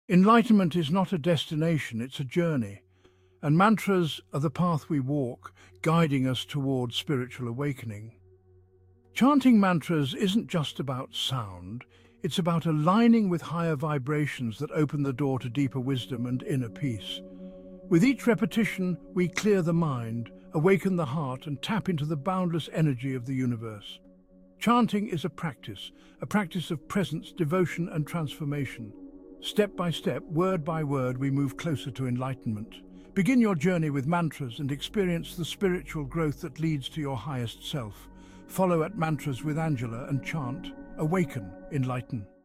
Enlightenment is not a destination, it's a journey. And mantras are the path we walk, guiding us towards spiritual awakening. Chanting mantras isn't just about sound, it's about aligning with higher vibrations that open the door to deeper wisdom and inner peace. With each repetition, we clear the mind, awaken the heart, and tap into the boundless energy of the universe. Chanting is a practice of presence, devotion, and transformation. Step by step, word by word, we move closer to enlightenment. Begin your journey with mantras and experience the spiritual growth that leads to your highest self. Follow at Mantras with Angela and chant, awaken, enlighten.